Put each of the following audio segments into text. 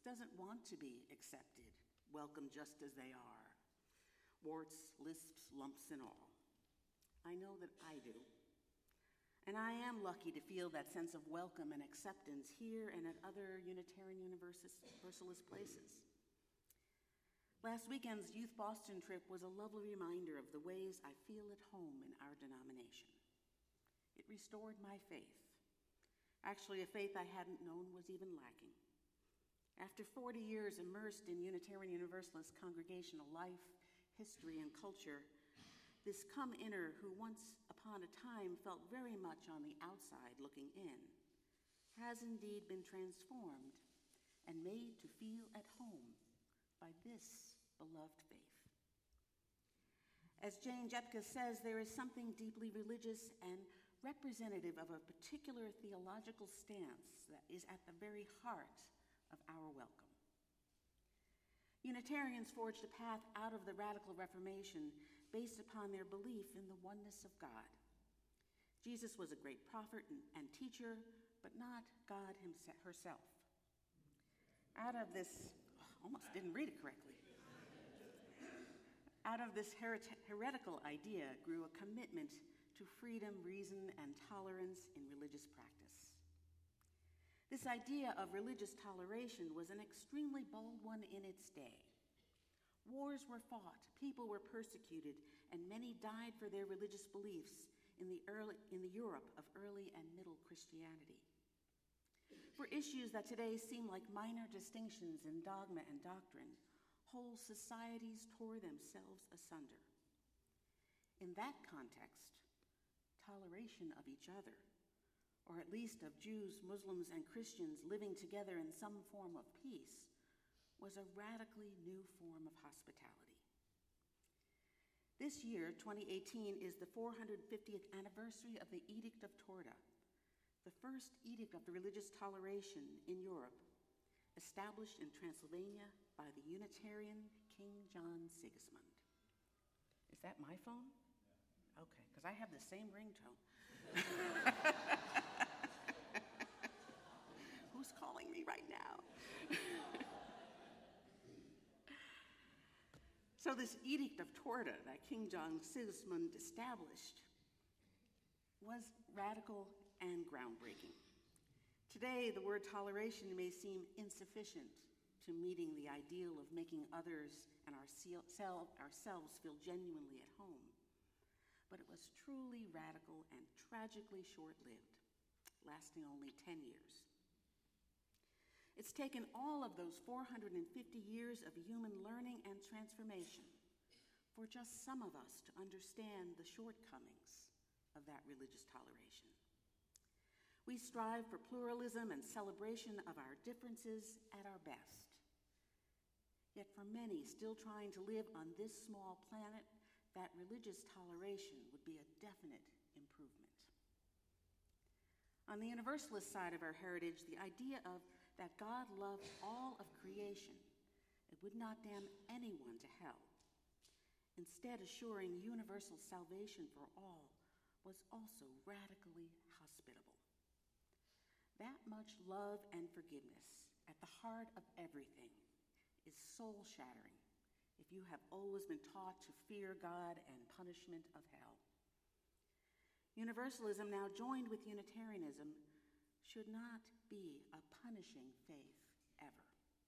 doesn't want to be accepted, welcomed just as they are, warts, lisps, lumps, and all. I know that I do. And I am lucky to feel that sense of welcome and acceptance here and at other Unitarian Universalist places. Last weekend's Youth Boston trip was a lovely reminder of the ways I feel at home in our denomination. It restored my faith. Actually, a faith I hadn't known was even lacking. After 40 years immersed in Unitarian Universalist congregational life, history, and culture, this come-inner who once upon a time felt very much on the outside looking in has indeed been transformed and made to feel at home by this beloved faith. As Jane Jepka says, there is something deeply religious and representative of a particular theological stance that is at the very heart of our welcome. Unitarians forged a path out of the Radical Reformation based upon their belief in the oneness of God. Jesus was a great prophet and teacher, but not God herself. Out of this, almost didn't read it correctly. Out of this heretical idea grew a commitment to freedom, reason, and tolerance in religious practice. This idea of religious toleration was an extremely bold one in its day. Wars were fought, people were persecuted, and many died for their religious beliefs in the Europe of early and middle Christianity. For issues that today seem like minor distinctions in dogma and doctrine, whole societies tore themselves asunder. In that context, toleration of each other, or at least of Jews, Muslims, and Christians living together in some form of peace, was a radically new form of hospitality. This year, 2018, is the 450th anniversary of the Edict of Torda, the first edict of the religious toleration in Europe, established in Transylvania by the Unitarian King John Sigismund. Is that my phone? Yeah. Okay, because I have the same ringtone. Who's calling me right now? So this Edict of Torda that King John Sigismund established was radical and groundbreaking. Today, the word toleration may seem insufficient to meeting the ideal of making others and ourselves feel genuinely at home, but it was truly radical and tragically short-lived, lasting only 10 years. It's taken all of those 450 years of human learning and transformation for just some of us to understand the shortcomings of that religious toleration. We strive for pluralism and celebration of our differences at our best. Yet for many still trying to live on this small planet, that religious toleration would be a definite improvement. On the Universalist side of our heritage, the idea of that God loved all of creation and would not damn anyone to hell, instead assuring universal salvation for all, was also radically hospitable. That much love and forgiveness at the heart of everything is soul-shattering if you have always been taught to fear God and punishment of hell. Universalism, now joined with Unitarianism, should not be a punishing faith ever.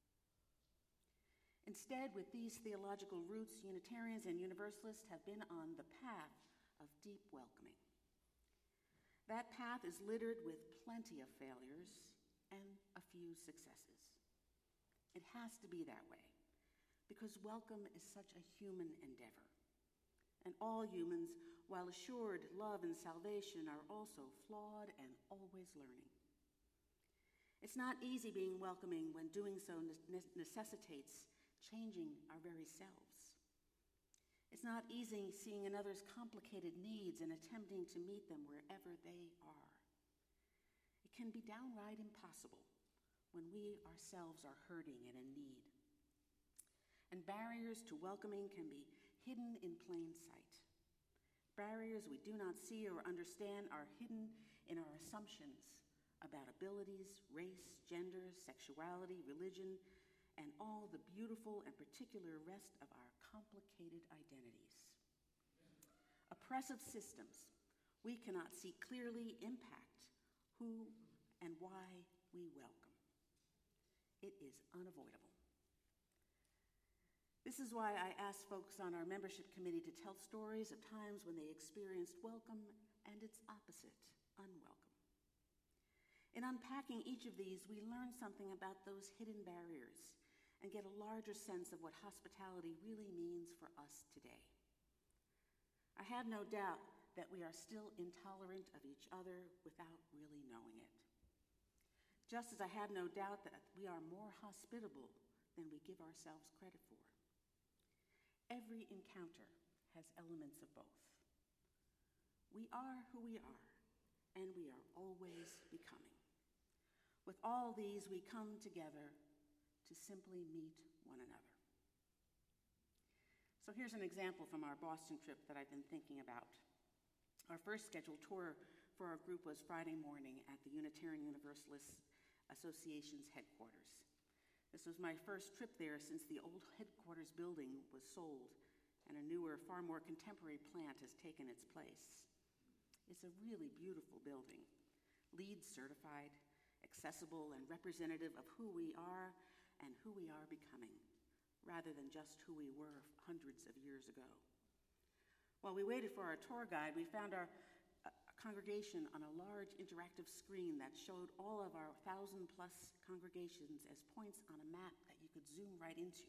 Instead, with these theological roots, Unitarians and Universalists have been on the path of deep welcoming. That path is littered with plenty of failures and a few successes. It has to be that way, because welcome is such a human endeavor. And all humans, while assured love and salvation, are also flawed and always learning. It's not easy being welcoming when doing so necessitates changing our very selves. It's not easy seeing another's complicated needs and attempting to meet them wherever they are. It can be downright impossible when we ourselves are hurting and in need. And barriers to welcoming can be hidden in plain sight. Barriers we do not see or understand are hidden in our assumptions about abilities, race, gender, sexuality, religion, and all the beautiful and particular rest of our complicated identities. Oppressive systems we cannot see clearly impact who and why we welcome. It is unavoidable. This is why I asked folks on our membership committee to tell stories of times when they experienced welcome and its opposite, unwelcome. In unpacking each of these, we learn something about those hidden barriers and get a larger sense of what hospitality really means for us today. I have no doubt that we are still intolerant of each other without really knowing it. Just as I have no doubt that we are more hospitable than we give ourselves credit for. Every encounter has elements of both. We are who we are, and we are always becoming. With all these, we come together to simply meet one another. So here's an example from our Boston trip that I've been thinking about. Our first scheduled tour for our group was Friday morning at the Unitarian Universalist Association's headquarters. This was my first trip there since the old headquarters building was sold and a newer, far more contemporary plant has taken its place. It's a really beautiful building, LEED certified, accessible, and representative of who we are and who we are becoming, rather than just who we were hundreds of years ago. While we waited for our tour guide, we found our congregation on a large interactive screen that showed all of our 1,000+ congregations as points on a map that you could zoom right into.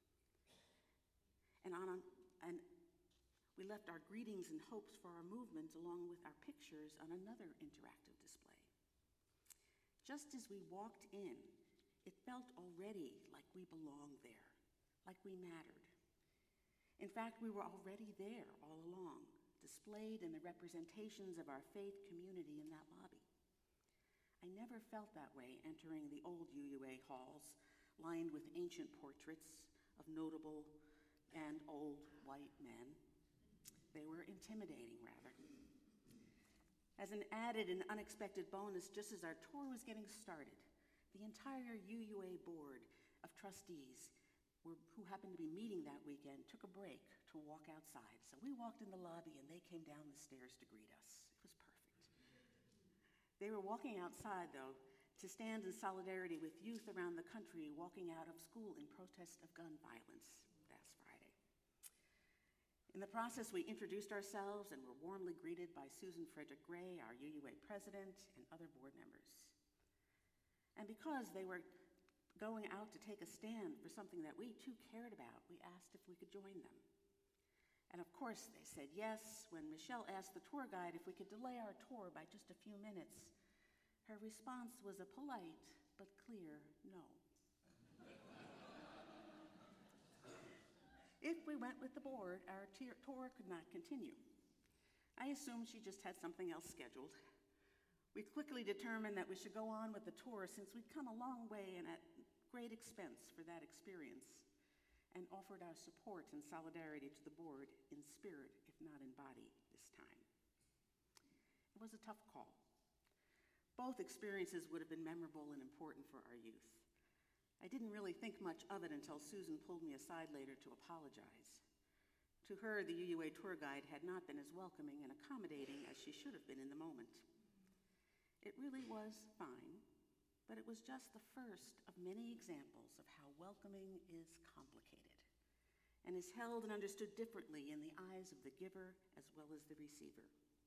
And we left our greetings and hopes for our movement along with our pictures on another interactive display. Just as we walked in, it felt already like we belonged there, like we mattered. In fact, we were already there all along, displayed in the representations of our faith community in that lobby. I never felt that way entering the old UUA halls, lined with ancient portraits of notable and old white men. They were intimidating, rather. As an added and unexpected bonus, just as our tour was getting started, the entire UUA board of trustees who happened to be meeting that weekend took a break to walk outside. So we walked in the lobby and they came down the stairs to greet us. It was perfect. They were walking outside, though, to stand in solidarity with youth around the country walking out of school in protest of gun violence last Friday. In the process, we introduced ourselves and were warmly greeted by Susan Frederick Gray, our UUA president, and other board members. And because they were going out to take a stand for something that we too cared about, we asked if we could join them. And of course, they said yes. When Michelle asked the tour guide if we could delay our tour by just a few minutes, her response was a polite but clear no. If we went with the board, our tour could not continue. I assumed she just had something else scheduled. We quickly determined that we should go on with the tour since we'd come a long way and at great expense for that experience, and offered our support and solidarity to the board in spirit, if not in body, this time. It was a tough call. Both experiences would have been memorable and important for our youth. I didn't really think much of it until Susan pulled me aside later to apologize. To her, the UUA tour guide had not been as welcoming and accommodating as she should have been in the moment. It really was fine, but it was just the first of many examples of how welcoming is complicated and is held and understood differently in the eyes of the giver as well as the receiver.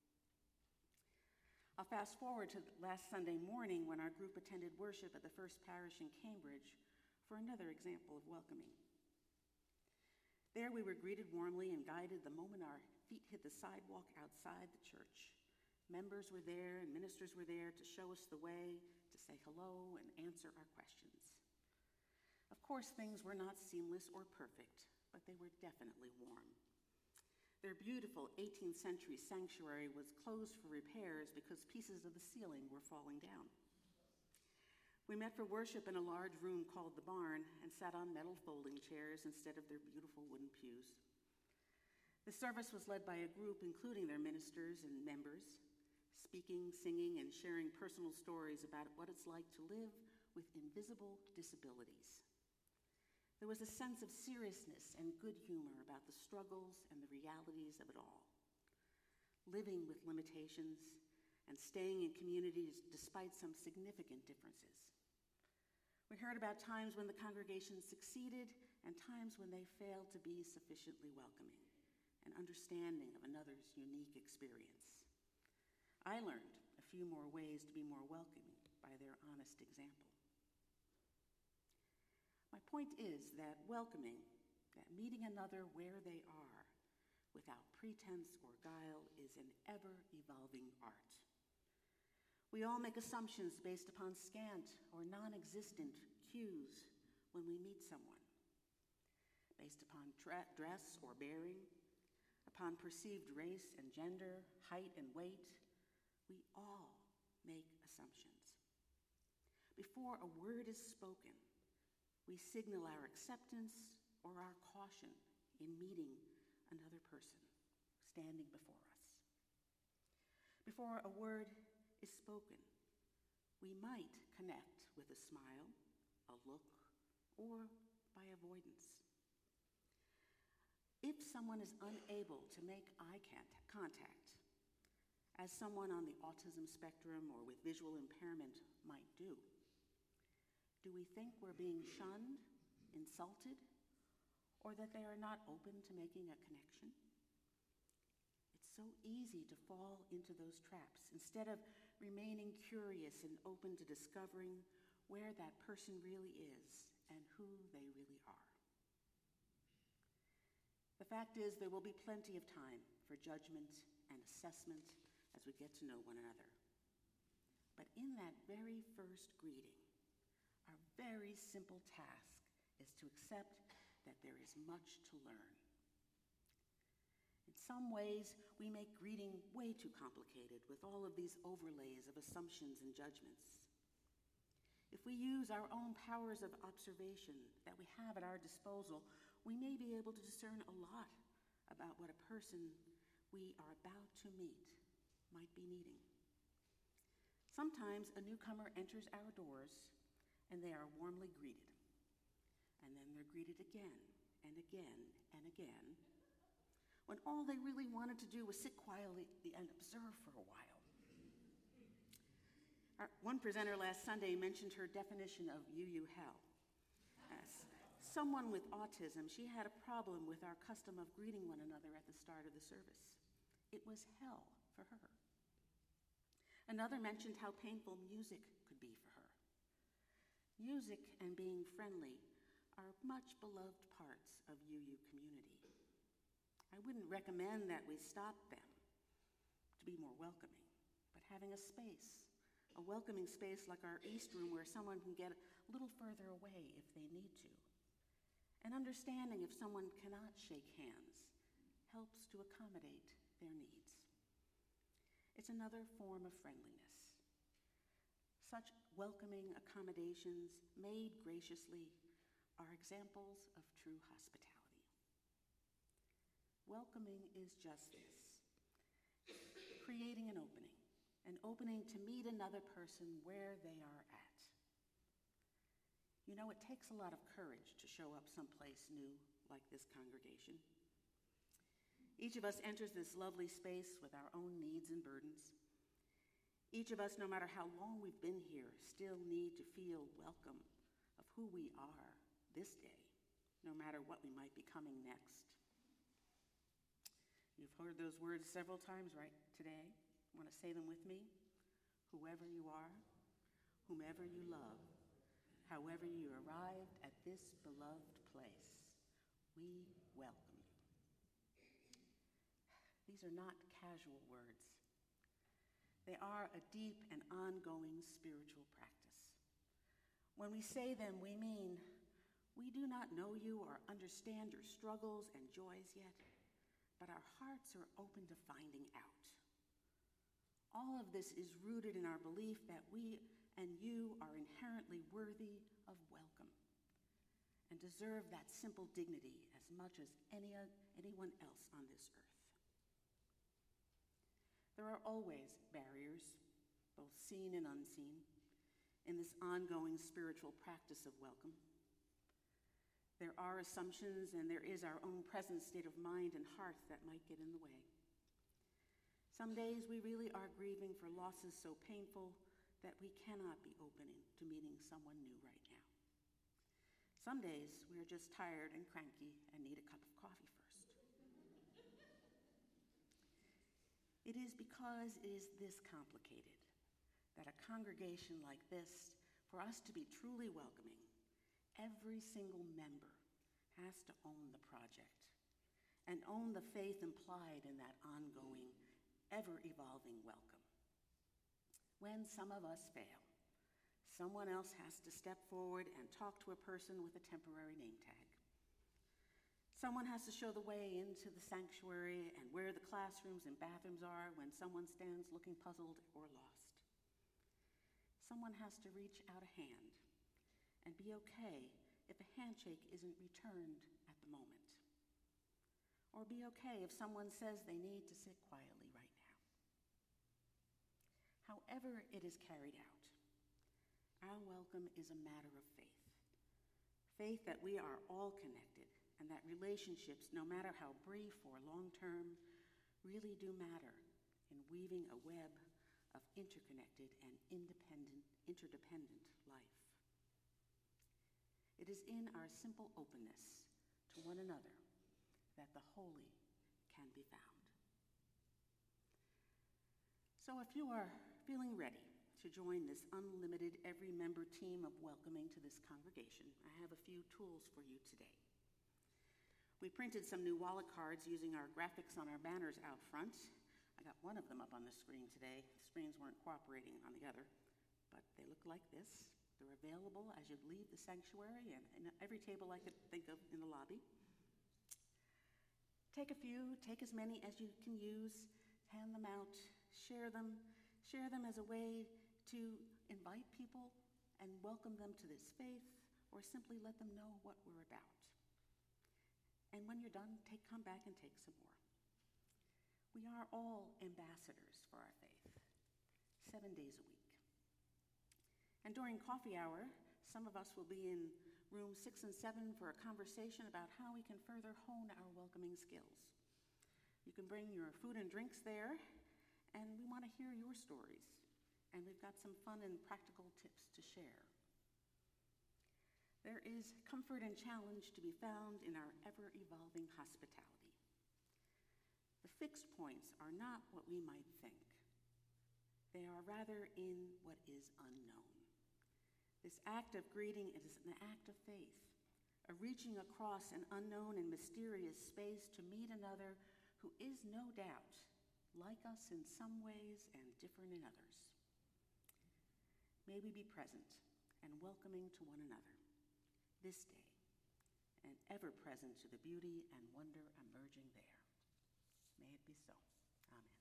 I'll fast forward to last Sunday morning when our group attended worship at the First Parish in Cambridge for another example of welcoming. There we were greeted warmly and guided the moment our feet hit the sidewalk outside the church. Members were there and ministers were there to show us the way, to say hello and answer our questions. Of course, things were not seamless or perfect, but they were definitely warm. Their beautiful 18th century sanctuary was closed for repairs because pieces of the ceiling were falling down. We met for worship in a large room called the barn and sat on metal folding chairs instead of their beautiful wooden pews. The service was led by a group including their ministers and members, speaking, singing, and sharing personal stories about what it's like to live with invisible disabilities. There was a sense of seriousness and good humor about the struggles and the realities of it all. Living with limitations and staying in communities despite some significant differences. We heard about times when the congregation succeeded and times when they failed to be sufficiently welcoming and understanding of another's unique experience. I learned a few more ways to be more welcoming by their honest example. My point is that welcoming, that meeting another where they are, without pretense or guile, is an ever-evolving art. We all make assumptions based upon scant or non-existent cues when we meet someone, based upon dress or bearing, upon perceived race and gender, height and weight. We all make assumptions. Before a word is spoken, we signal our acceptance or our caution in meeting another person standing before us. Before a word is spoken, we might connect with a smile, a look, or by avoidance. If someone is unable to make eye contact, as someone on the autism spectrum or with visual impairment might do we think we're being shunned, insulted, or that they are not open to making a connection? It's so easy to fall into those traps instead of remaining curious and open to discovering where that person really is and who they really are. The fact is, there will be plenty of time for judgment and assessment as we get to know one another. But in that very first greeting, our very simple task is to accept that there is much to learn. In some ways, we make greeting way too complicated with all of these overlays of assumptions and judgments. If we use our own powers of observation that we have at our disposal, we may be able to discern a lot about what a person we are about to meet might be needing. Sometimes a newcomer enters our doors and they are warmly greeted. And then they're greeted again and again and again, when all they really wanted to do was sit quietly and observe for a while. One presenter last Sunday mentioned her definition of UU hell. As someone with autism, she had a problem with our custom of greeting one another at the start of the service. It was hell for her. Another mentioned how painful music could be for her. Music and being friendly are much beloved parts of UU community. I wouldn't recommend that we stop them to be more welcoming, but having a space, a welcoming space like our East Room where someone can get a little further away if they need to. And understanding if someone cannot shake hands helps to accommodate their needs. It's another form of friendliness. Such welcoming accommodations made graciously are examples of true hospitality. Welcoming is just this, creating an opening to meet another person where they are at. You know, it takes a lot of courage to show up someplace new like this congregation. Each of us enters this lovely space with our own needs and burdens. Each of us, no matter how long we've been here, still need to feel welcome of who we are this day, no matter what we might be coming next. You've heard those words several times, right, today? Want to say them with me? Whoever you are, whomever you love, however you arrived at this beloved place, we welcome you. These are not casual words. They are a deep and ongoing spiritual practice. When we say them, we mean, we do not know you or understand your struggles and joys yet, but our hearts are open to finding out. All of this is rooted in our belief that we and you are inherently worthy of welcome and deserve that simple dignity as much as anyone else on this earth. There are always barriers, both seen and unseen, in this ongoing spiritual practice of welcome. There are assumptions, and there is our own present state of mind and heart that might get in the way. Some days we really are grieving for losses so painful that we cannot be open to meeting someone new right now. Some days we are just tired and cranky and need a cup of coffee first. It is because it is this complicated that a congregation like this, for us to be truly welcoming, every single member has to own the project and own the faith implied in that ongoing, ever-evolving welcome. When some of us fail, someone else has to step forward and talk to a person with a temporary name tag. Someone has to show the way into the sanctuary and where the classrooms and bathrooms are when someone stands looking puzzled or lost. Someone has to reach out a hand and be okay if a handshake isn't returned at the moment. Or be okay if someone says they need to sit quietly right now. However it is carried out, our welcome is a matter of faith. Faith that we are all connected and that relationships, no matter how brief or long-term, really do matter in weaving a web of interconnected and interdependent life. It is in our simple openness to one another that the holy can be found. So if you are feeling ready to join this unlimited every member team of welcoming to this congregation, I have a few tools for you today. We printed some new wallet cards using our graphics on our banners out front. I got one of them up on the screen today. The screens weren't cooperating on the other, but they look like this. They're available as you leave the sanctuary and every table I could think of in the lobby. Take a few, take as many as you can use, hand them out, share them as a way to invite people and welcome them to this faith, or simply let them know what we're about. And when you're done, come back and take some more. We are all ambassadors for our faith, 7 days a week. And during coffee hour, some of us will be in room 6 and 7 for a conversation about how we can further hone our welcoming skills. You can bring your food and drinks there, and we want to hear your stories. And we've got some fun and practical tips to share. There is comfort and challenge to be found in our ever-evolving hospitality. The fixed points are not what we might think. They are rather in what is unknown. This act of greeting is an act of faith, a reaching across an unknown and mysterious space to meet another who is no doubt like us in some ways and different in others. May we be present and welcoming to one another this day, and ever present to the beauty and wonder emerging there. May it be so. Amen.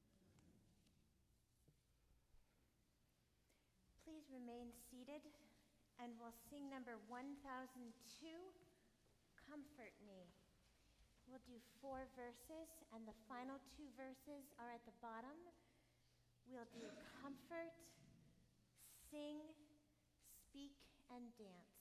Please remain seated, and we'll sing number 1002, Comfort Me. We'll do 4 verses, and the final 2 verses are at the bottom. We'll do comfort, sing, speak, and dance.